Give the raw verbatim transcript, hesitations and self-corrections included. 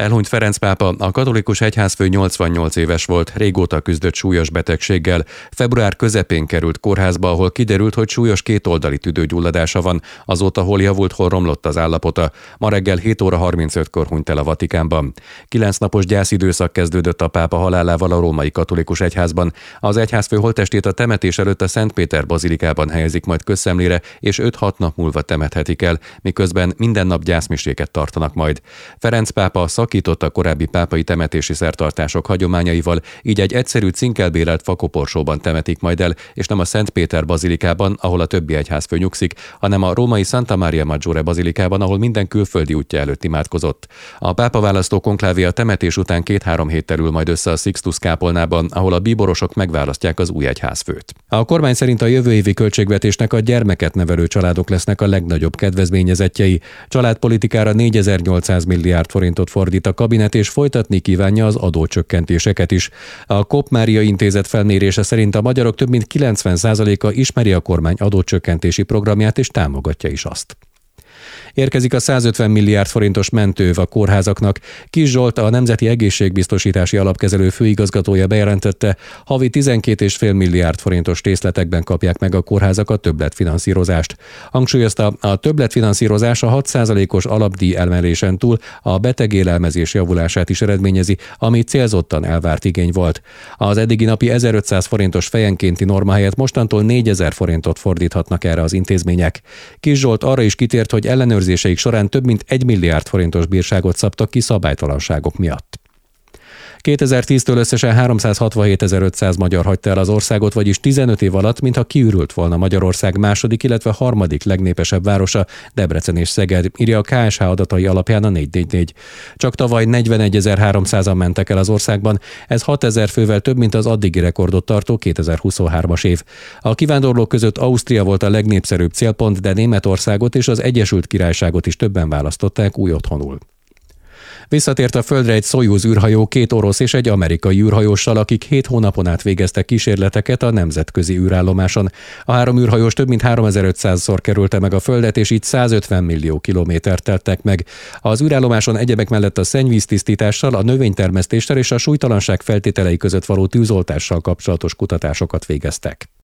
Elhunyt Ferenc pápa, a katolikus egyházfő nyolcvannyolc éves volt, régóta küzdött súlyos betegséggel. Február közepén került kórházba, ahol kiderült, hogy súlyos kétoldali tüdőgyulladása van, azóta hol javult, hol romlott az állapota. Ma reggel hét óra harmincötkor hunyt el a Vatikánban. Kilenc napos gyászidőszak kezdődött a pápa halálával a római katolikus egyházban. Az egyházfő holttestét a temetés előtt a Szent Péter bazilikában helyezik majd közszemlére, és öt-hat nap múlva temethetik el, miközben minden nap gyászmiséket tartanak majd. Ferenc pápa szakított a korábbi pápai temetési szertartások hagyományaival, így egy egyszerű cinkelbérelt fakoporsóban temetik majd el, és nem a Szent Péter bazilikában, ahol a többi egyházfő nyugszik, hanem a római Santa Maria Maggiore bazilikában, ahol minden külföldi útja előtt imádkozott. A pápaválasztó konklávia a temetés után két-három héttel ül majd össze a Sixtus kápolnában, ahol a bíborosok megválasztják az új egyházfőt. A kormány szerint a jövő évi költségvetésnek a gyermeket nevelő családok lesznek a legnagyobb kedvezményezettjei. Családpolitikára négyezer-nyolcszáz milliárd forintot fordít a kabinet, és folytatni kívánja az adócsökkentéseket is. A Kopp Mária Intézet felmérése szerint a magyarok több mint kilencven százaléka ismeri a kormány adócsökkentési programját, és támogatja is azt. Érkezik a százötven milliárd forintos mentőv a kórházaknak. Kis Zsolt, a Nemzeti Egészségbiztosítási Alapkezelő főigazgatója bejelentette, havi tizenkét egész öt milliárd forintos részletekben kapják meg a kórházak a többletfinanszírozást. Hangsúlyozta, a többletfinanszírozás a hat százalékos alapdíj emelésen túl a betegélelmezés javulását is eredményezi, ami célzottan elvárt igény volt. Az eddigi napi ezerötszáz forintos fejenkénti norma helyett mostantól négyezer forintot fordíthatnak erre az intézmények. Kis Zsolt arra is kitért, hogy ellenőrzéseik során több mint egy milliárd forintos bírságot szabtak ki szabálytalanságok miatt. kétezer-tíztől összesen háromszázhatvanhétezer-ötszáz magyar hagyta el az országot, vagyis tizenöt év alatt, mintha kiürült volna Magyarország második, illetve harmadik legnépesebb városa, Debrecen és Szeged, írja a ká es há adatai alapján a négy négy négy. Csak tavaly negyvenegyezer-háromszázan mentek el az országban, ez hatezer fővel több, mint az addigi rekordot tartó kétezer-huszonhármas év. A kivándorlók között Ausztria volt a legnépszerűbb célpont, de Németországot és az Egyesült Királyságot is többen választották új otthonul. Visszatért a Földre egy Szojuz űrhajó két orosz és egy amerikai űrhajóssal, akik hét hónapon át végeztek kísérleteket a nemzetközi űrállomáson. A három űrhajós több mint háromezer-ötszázszor kerülte meg a Földet, és így százötven millió kilométert tettek meg. Az űrállomáson egyebek mellett a szennyvíztisztítással, a növénytermesztéssel és a súlytalanság feltételei között való tűzoltással kapcsolatos kutatásokat végeztek.